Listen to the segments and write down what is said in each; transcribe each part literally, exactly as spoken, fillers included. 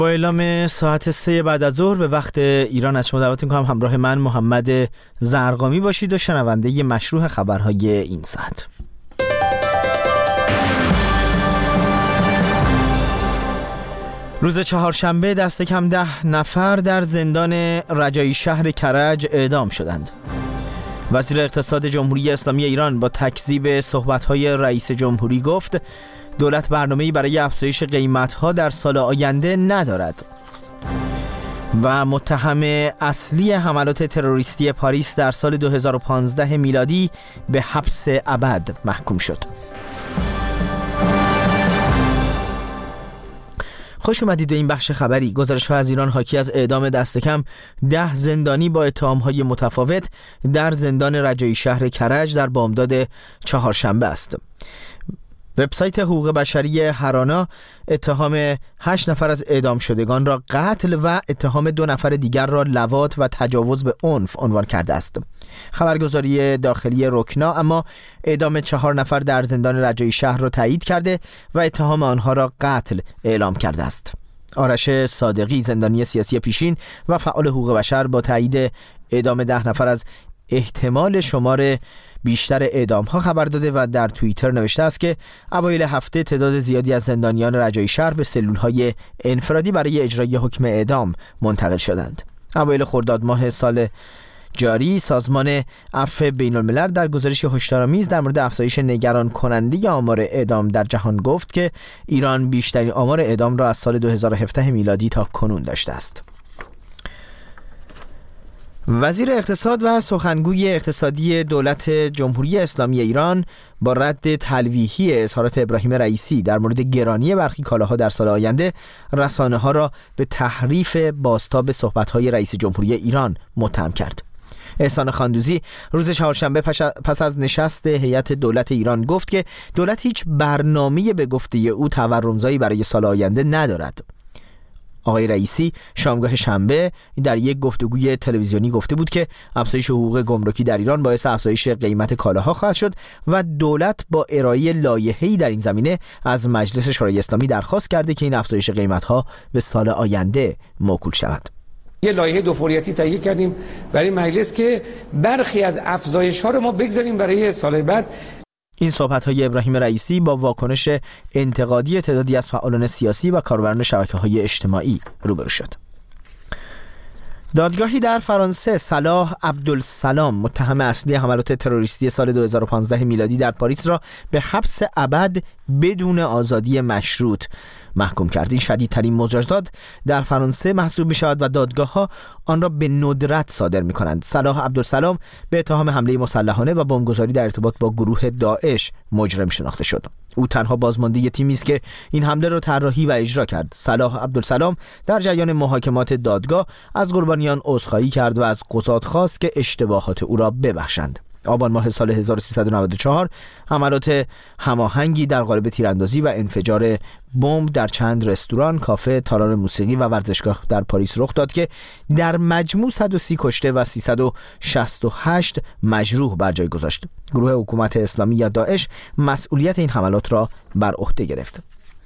با اعلام ساعت سه بعد از ظهر به وقت ایران از شما دعوت می‌کنم همراه من محمد زرقامی باشید و شنونده مشروع خبرهای این ساعت. روز چهارشنبه دست کم ده نفر در زندان رجایی شهر کرج اعدام شدند. وزیر اقتصاد جمهوری اسلامی ایران با تکذیب صحبت‌های رئیس جمهوری گفت دولت برنامه‌ای برای افزایش قیمت‌ها در سال آینده ندارد. و متهم اصلی حملات تروریستی پاریس در سال دو هزار و پانزده میلادی به حبس ابد محکوم شد. خوش اومدید به این بخش خبری. گزارش‌ها از ایران حاکی از اعدام دست کم ده زندانی با اتهام‌های متفاوت در زندان رجایی شهر کرج در بامداد چهارشنبه است. وبسایت حقوق بشری هرانا اتهام هشت نفر از اعدام شدگان را قتل و اتهام دو نفر دیگر را لواط و تجاوز به عنف عنوان کرده است. خبرگزاری داخلی رکنا اما اعدام چهار نفر در زندان رجایی شهر را تایید کرده و اتهام آنها را قتل اعلام کرده است. آرش صادقی زندانی سیاسی پیشین و فعال حقوق بشر با تایید اعدام ده نفر از احتمال شمار بیشتر اعدام ها خبر داده و در توییتر نوشته است که اوایل هفته تعداد زیادی از زندانیان رجایی شهر به سلول های انفرادی برای اجرای حکم اعدام منتقل شدند. اوایل خرداد ماه سال جاری سازمان عفو بین الملل در گزارشی هشدارآمیز در مورد افزایش نگران کننده آمار اعدام در جهان گفت که ایران بیشترین آمار اعدام را از سال دو هزار و هفده میلادی تا کنون داشته است. وزیر اقتصاد و سخنگوی اقتصادی دولت جمهوری اسلامی ایران با رد تلویحی اظهارات ابراهیم رئیسی در مورد گرانی برخی کالاها در سال آینده رسانه‌ها را به تحریف بازتاب صحبت‌های رئیس جمهوری ایران متهم کرد. احسان خاندوزی روز چهارشنبه پس از نشست هیئت دولت ایران گفت که دولت هیچ برنامه‌ای به گفته او تورم‌زایی برای سال آینده ندارد. آقای رئیسی شامگاه شنبه در یک گفتگوی تلویزیونی گفته بود که افزایش حقوق گمرکی در ایران باعث افزایش قیمت کالاها خواهد شد و دولت با ارائه لایحه‌ای در این زمینه از مجلس شورای اسلامی درخواست کرده که این افزایش قیمت‌ها به سال آینده موکول شود. یه لایحه دو فوریتی تهیه کردیم برای مجلس که برخی از افزایش‌ها رو ما بگذاریم برای سال بعد. این صحبت‌های ابراهیم رئیسی با واکنش انتقادی تعدادی از فعالان سیاسی و کاربران شبکه‌های اجتماعی روبرو شد. دادگاهی در فرانسه صلاح عبدالسلام متهم اصلی حملات تروریستی سال دو هزار و پانزده میلادی در پاریس را به حبس ابد بدون آزادی مشروط محکوم کرد. این شدیدترین مجازات در فرانسه محسوب می شود و دادگاه ها آن را به ندرت صادر می کنند. صلاح عبدالسلام به اتهام حمله مسلحانه و بمبگذاری در ارتباط با گروه داعش مجرم شناخته شد. او تنها بازمانده تیمی است که این حمله را طراحی و اجرا کرد. صلاح عبدالسلام در جریان محاکمات دادگاه از قربانیان عذرخواهی کرد و از قضات خواست که اشتباهات او را ببخشند. آبان ماه سال هزار و سیصد و نود و چهار حملات هماهنگی در قالب تیراندازی و انفجار بمب در چند رستوران، کافه، تالار موسیقی و ورزشگاه در پاریس رخ داد که در مجموع صد و سی کشته و سیصد و شصت و هشت مجروح بر جای گذاشت. گروه حکومت اسلامی یا داعش مسئولیت این حملات را بر عهده گرفت.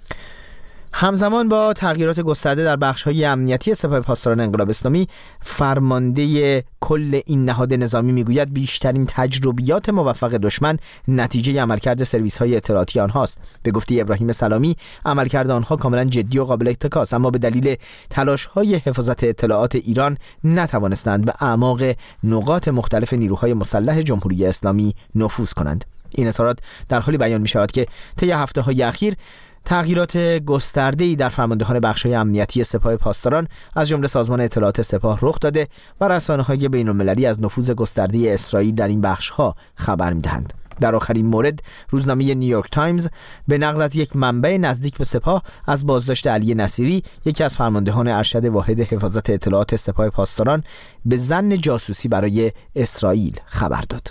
همزمان با تغییرات گسترده در بخش‌های امنیتی سپاه پاسداران انقلاب اسلامی، فرمانده کل این نهاد نظامی میگوید بیشترین تجربیات موفق دشمن نتیجه عملکرد سرویس‌های اطلاعاتی آنهاست. به گفته ابراهیم سلامی عملکرد آنها کاملا جدی و قابل اتکاست، اما به دلیل تلاش‌های حفاظت اطلاعات ایران نتوانستند به اعماق نقاط مختلف نیروهای مسلح جمهوری اسلامی نفوذ کنند. این اظهارات در حالی بیان می‌شود که طی هفته‌های اخیر تغییرات گسترده‌ای در فرماندهان بخش‌های امنیتی سپاه پاسداران از جمله سازمان اطلاعات سپاه رخ داده و رسانه‌های بین‌المللی از نفوذ گسترده اسرائیل در این بخش‌ها خبر می‌دهند. در آخرین مورد روزنامه نیویورک تایمز به نقل از یک منبع نزدیک به سپاه از بازداشت علی نصیری، یکی از فرماندهان ارشد واحد حفاظت اطلاعات سپاه پاسداران، به ظن جاسوسی برای اسرائیل خبر داد.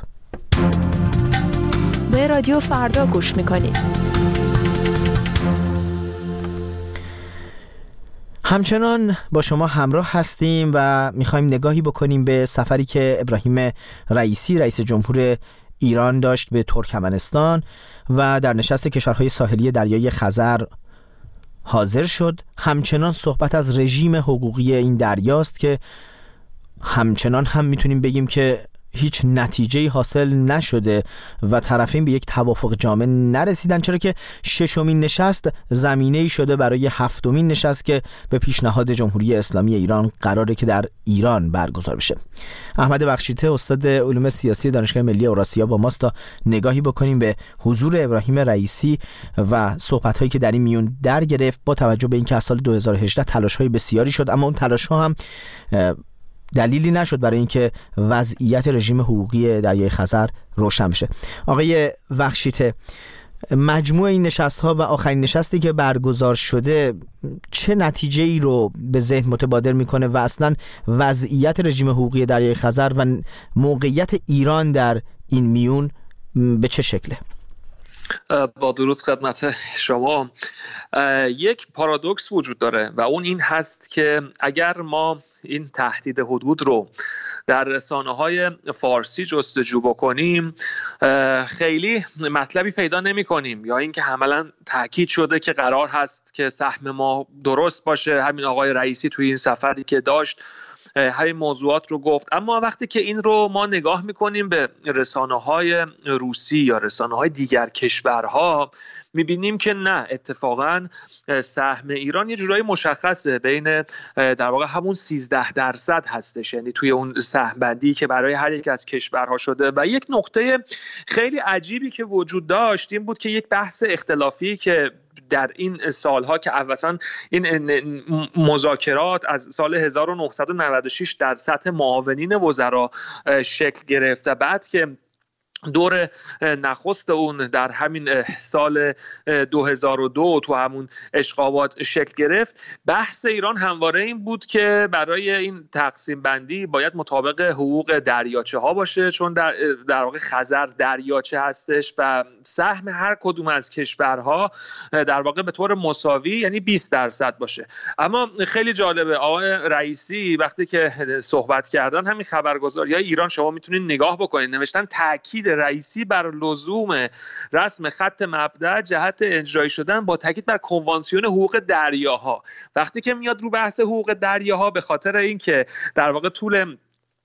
به رادیو فردا گوش می‌کنید. همچنان با شما همراه هستیم و میخوایم نگاهی بکنیم به سفری که ابراهیم رئیسی رئیس جمهور ایران داشت به ترکمنستان و در نشست کشورهای ساحلی دریای خزر حاضر شد. همچنان صحبت از رژیم حقوقی این دریاست که همچنان هم میتونیم بگیم که هیچ نتیجه‌ای حاصل نشده و طرفین به یک توافق جامع نرسیدن، چرا که ششمین نشست زمینه‌ای شده برای هفتمین نشست که به پیشنهاد جمهوری اسلامی ایران قراره که در ایران برگزار بشه. احمد بخشیته، استاد علوم سیاسی دانشگاه ملی اوراسیا، با ماست تا نگاهی بکنیم به حضور ابراهیم رئیسی و صحبت‌هایی که در این میون در گرفت، با توجه به اینکه از سال دو هزار و هجده تلاش‌های بسیاری شد، اما اون تلاش‌ها هم دلیلی نشد برای اینکه وضعیت رژیم حقوقی دریای خزر روشن بشه. آقای بخشیته، مجموع این نشست‌ها و آخرین نشستی که برگزار شده چه نتیجه‌ای رو به ذهن متبادر میکنه و اصلا وضعیت رژیم حقوقی دریای خزر و موقعیت ایران در این میون به چه شکله؟ با درود خدمت شما. یک پارادوکس وجود داره و اون این هست که اگر ما این تهدید حدود رو در رسانه‌های فارسی جستجو بکنیم خیلی مطلبی پیدا نمی‌کنیم، یا اینکه عملاً تاکید شده که قرار هست که سهم ما درست باشه. همین آقای رئیسی توی این سفری که داشت همین موضوعات رو گفت. اما وقتی که این رو ما نگاه میکنیم به رسانه‌های روسی یا رسانه‌های دیگر کشورها، میبینیم که نه، اتفاقاً سهم ایران یه جورایی مشخصه، بین در واقع همون سیزده درصد هستش، یعنی توی اون سهم بندی که برای هر یک از کشورها شده. و یک نکته خیلی عجیبی که وجود داشت این بود که یک بحث اختلافی که در این سالها که اصلا این مذاکرات از سال هزار و نهصد و نود و شش در سطح معاونین وزرا شکل گرفت و بعد که دور نخست اون در همین سال دو هزار و دو تو همون اشغابات شکل گرفت، بحث ایران همواره این بود که برای این تقسیم بندی باید مطابق حقوق دریاچه ها باشه، چون در در واقع خزر دریاچه هستش و سهم هر کدوم از کشورها در واقع به طور مساوی یعنی بیست درصد باشه. اما خیلی جالبه، آقای رئیسی وقتی که صحبت کردن همین خبرگزاری های ایران، شما میتونید نگاه بکنید، نوشتن تاکید رئیسی بر لزوم رسم خط مبدأ جهت اجرایی شدن با تاکید بر کنوانسیون حقوق دریاها. وقتی که میاد رو بحث حقوق دریاها، به خاطر اینکه در واقع طول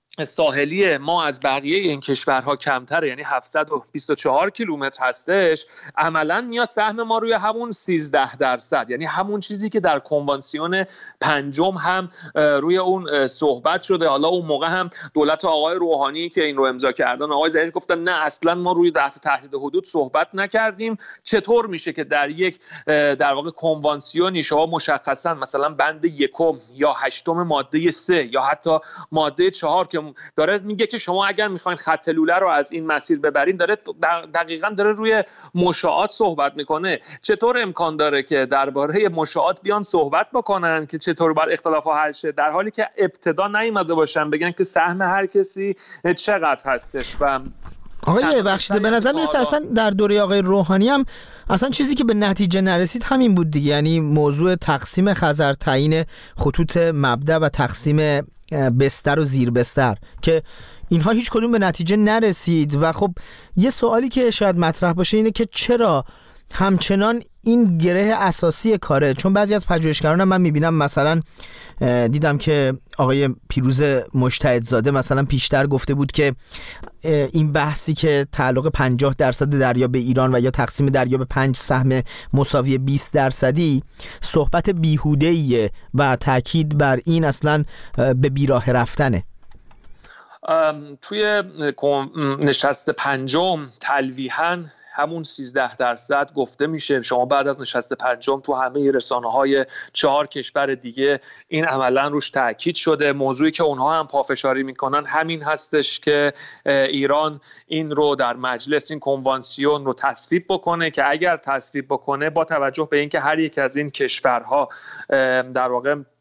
ساحلی ما از بقیه این کشورها کمتره، یعنی هفتصد و بیست و چهار کیلومتر هستش، عملا میاد سهم ما روی همون سیزده درصد، یعنی همون چیزی که در کنوانسیون پنجم هم روی اون صحبت شده. حالا اون موقع هم دولت آقای روحانی که این رو امضا کردن، آقای ظریف گفتن نه اصلا ما روی بحث تهدید حدود صحبت نکردیم. چطور میشه که در یک در واقع کنوانسیونی شما مشخصا مثلا بند یکم یا هشتم ماده سه یا حتی ماده چهار که داره میگه که شما اگر میخواین خط لوله رو از این مسیر ببرین، داره دقیقاً داره روی مشاعات صحبت میکنه. چطور امکان داره که درباره مشاعات بیان صحبت بکنن که چطور بر اختلافات حل شه، در حالی که ابتدا نیومده باشن بگن که سهم هر کسی چقدر هستش؟ و آقای بخشیده، به نظر میرسه اصلا در دوره آقای روحانی هم اصلا چیزی که به نتیجه نرسید همین بود دیگه، یعنی موضوع تقسیم خزر، تعیین خطوط مبدأ و تقسیم بستر و زیر بستر، که اینها هیچ کدوم به نتیجه نرسید. و خب یه سوالی که شاید مطرح باشه اینه که چرا همچنان این گره اساسی کاره، چون بعضی از پژوهشگران من میبینم، مثلا دیدم که آقای پیروز مجتهدزاده مثلا پیشتر گفته بود که این بحثی که تعلق پنجاه درصد دریا به ایران و یا تقسیم دریا به پنج سهم مساوی بیست درصدی صحبت بیهوده‌ایه و تاکید بر این اصلا به بیراه رفتنه. توی نشست پنجم تلویحاً همون سیزده درصد گفته میشه. شما بعد از نشست پنجم تو همه رسانه‌های چهار کشور دیگه این عملا روش تاکید شده. موضوعی که اونها هم پافشاری میکنن همین هستش که ایران این رو در مجلس، این کنوانسیون رو تصویب بکنه، که اگر تصویب بکنه با توجه به اینکه هر یک از این کشورها در واقع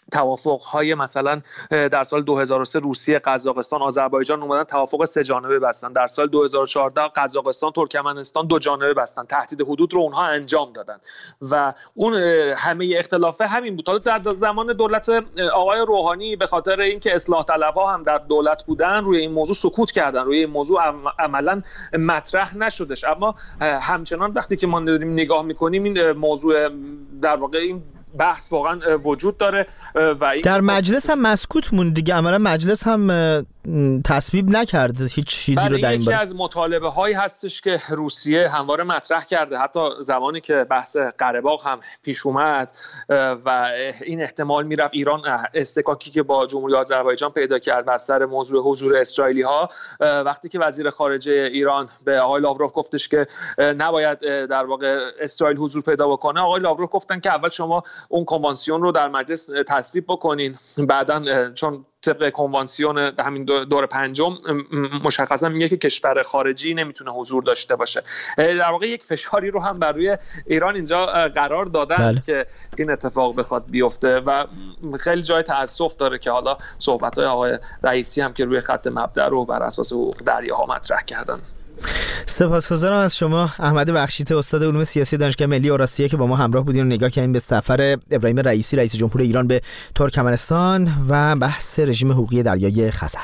توافق‌های مثلا در سال دو هزار و سه روسیه، قزاقستان، آذربایجان اومدن توافق سه جانبه بستن. در سال دو هزار و چهارده قزاقستان، ترکمنستان دو جانبه بستن. تهدید حدود رو اونها انجام دادن و اون همه اختلافه همین بود. حالا در زمان دولت آقای روحانی به خاطر اینکه اصلاح طلب‌ها هم در دولت بودن روی این موضوع سکوت کردن، روی این موضوع عملاً مطرح نشدش. اما همچنان وقتی که ما داریم نگاه می‌کنیم این موضوع در واقع این بحث واقعا وجود داره و در مجلس هم مسکوت موند دیگه. عملا مجلس هم تصویب نکرد هیچ چیزی رو در این یکی باره. از مطالبه هایی هستش که روسیه همواره مطرح کرده، حتی زمانی که بحث قره باغ هم پیش اومد و این احتمال میرفت ایران استکاکی که با جمهوری آذربایجان پیدا کرد بر سر موضوع حضور اسرائیلی ها، وقتی که وزیر خارجه ایران به آقای لاوروف گفتش که نباید در واقع اسرائیل حضور پیدا بکنه، آقای لاوروف گفتن که اول شما اون کنوانسیون رو در مجلس تصویب بکنین، بعداً چون طبق کنوانسیون همین دور پنجم مشخصا میگه که کشور خارجی نمیتونه حضور داشته باشه. در واقع یک فشاری رو هم بر روی ایران اینجا قرار دادن بله. که این اتفاق بخواد بیفته و خیلی جای تأسف داره که حالا صحبت‌های آقای رئیسی هم که روی خط مبدأ رو بر اساس حقوق دریاها مطرح کردن. سپاسگزارم از شما احمد بخشیته، استاد علوم سیاسی دانشگاه ملی اوراسیا که با ما همراه بودین و نگاه کردین به سفر ابراهیم رئیسی رئیس جمهور ایران به ترکمنستان و بحث رژیم حقوقی دریای خزر.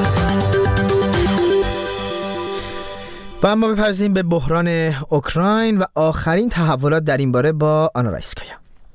و اما بپردازیم به بحران اوکراین و آخرین تحولات در این باره با آنا رایسکایا.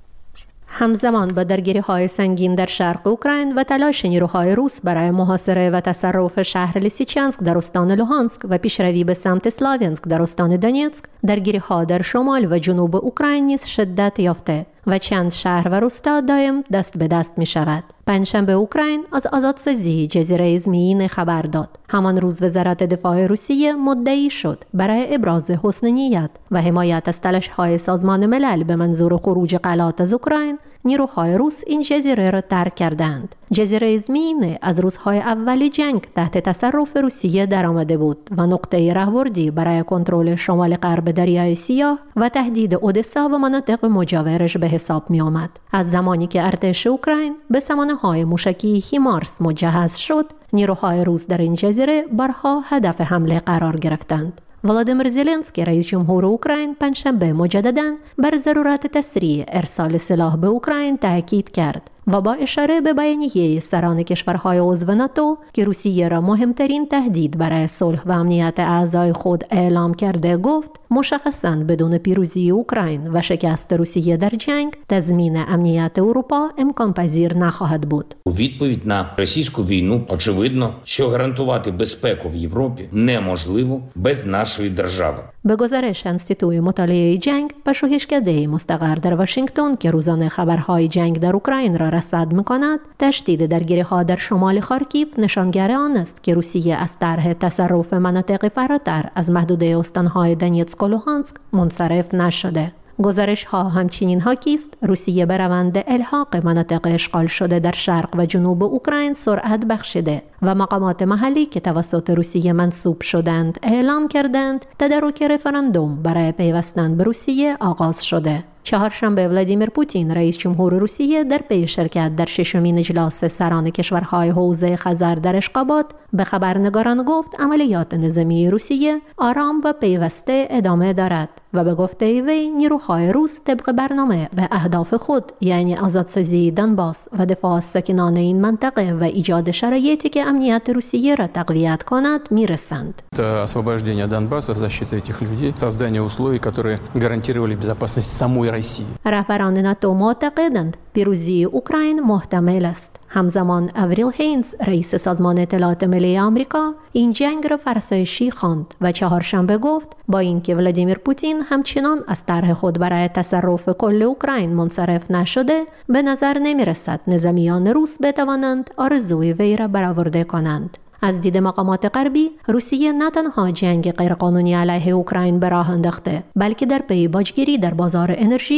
همزمان با درگیری‌های سنگین در شرق اوکراین و تلاش نیروهای روس برای محاصره و تصرف شهر لیسیچانسک در استان لوهانسک و پیشروی به سمت سلاوینسک در استان دونیتسک، درگیری‌ها در شمال و جنوب اوکراین نیز شدت یافته و چند شهر و روستا دائم دست به دست می شود. پنجشنبه اوکراین از آزادسازی جزیره زمین خبر داد. همان روز وزارت دفاع روسیه مدعی شد برای ابراز حسن نیت و حمایت از تلاش‌های سازمان ملل به منظور خروج غلات از اوکراین، نیروهای روس این جزیره را ترک کردند. جزیره زمین از روزهای اول جنگ تحت تصرف روسیه درآمده بود و نقطه راهبردی برای کنترل شمال غرب دریای سیاه و تهدید اودسا و مناطق مجاورش به حساب می آمد. از زمانی که ارتش اوکراین به سامانه‌های موشکی هیمارس مجهز شد، نیروهای روس در این جزیره بارها هدف حمله قرار گرفتند. ولادیمیر زلنسکی رئیس جمهور اوکراین پنجشنبه مجدداً بر ضرورت تسریع ارسال سلاح به اوکراین تاکید کرد و با اشاره به بیانیه سران کشورهای عضو ناتو که روسیه را مهمترین تهدید برای صلح و امنیت اعضای خود اعلام کرده گفت مشخصاً بدون پیروزی اوکراین و شکست روسیه در جنگ تضمین امنیت اروپا امکان پذیر نخواهد بود. У відповідь на російську війну очевидно, що гарантувати безпеку в Європі неможливо без нашої держави. به گزارش انستیتوی مطالعه جنگ، پژوهشکده مستقر در واشنگتن که روزانه خبرهای جنگ در اوکراین را رصد می‌کند، تشدید درگیری‌ها در شمال خارکیو نشانگر آن است که روسیه از طرح تصرف مناطق فراتر از محدوده استان‌های دونیتسک و لوهانسک منصرف نشده. گزارش ها همچنین حاکی است روسیه به روند الحاق مناطق اشغال شده در شرق و جنوب اوکراین سرعت بخشیده و مقامات محلی که توسط روسیه منصوب شدند اعلام کردند تدارک رفراندوم برای پیوستن به روسیه آغاز شده. چهارشنبه ولادیمیر پوتین رئیس جمهور روسیه در پی شرکت در ششمین اجلاس سران کشورهای حوزه خزر در اشخابات به خبرنگاران گفت عملیات نظامی روسیه آرام و پیوسته ادامه دارد و به گفته وی نیروهای روس طبق برنامه به اهداف خود یعنی آزادسازی دونباس و دفاع از ساکنان این منطقه و ایجاد شرایطی که امنیت روسیه را تقویت کند میرسند. освобождение Донбасса, защита этих людей, создание условий, которые гарантировали безопасность самой России. رهبران ناتو معتقدند پیروزی اوکراین محتمل است. همزمان اوریل هینز رئیس سازمان اطلاعات ملی آمریکا این جنگ را فرسایشی خواند و چهارشنبه گفت با اینکه ولادیمیر پوتین همچنان از طرح خود برای تصرف کل اوکراین منصرف نشده، به نظر نمی رسد نظامیان روس بتوانند آرزوی وی را برآورده کنند. از دید مقامات غربی، روسیه نه تنها جنگ غیرقانونی علیه اوکراین به راه انداخته، بلکه در پی باجگیری در بازار انرژی است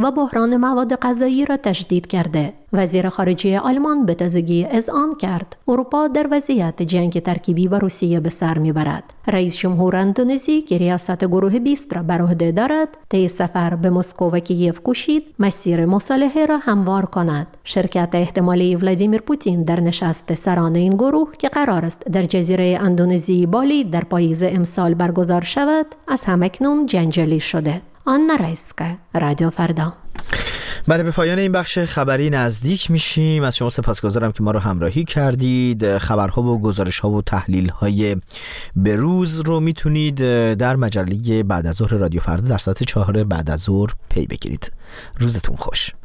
و بحران مواد غذایی را تشدید کرده. وزیر خارجه آلمان به تازگی اذعان کرد اروپا در وضعیت جنگ ترکیبی با روسیه به سر میبرد. رئیس جمهور اندونزی که ریاست گروه بیست را بر عهده دارد، طی سفر به مسکو و کیف کوشید مسیر مصالحه را هموار کند. شرکت احتمالی ولادیمیر پوتین در نشست سران این گروه که قرار است در جزیره اندونزی بالی در پاییز امسال برگزار شود، از همکنون جنجالی شده. آنا رایسکا، رادیو فردا. بله، به پایان این بخش خبری نزدیک میشیم. از شما سپاسگزارم که ما رو همراهی کردید. خبرها و گزارش‌ها و تحلیل‌های بروز رو میتونید در مجله بعد از ظهر رادیو فردا در ساعت چهار بعد از ظهر پی بگیرید. روزتون خوش.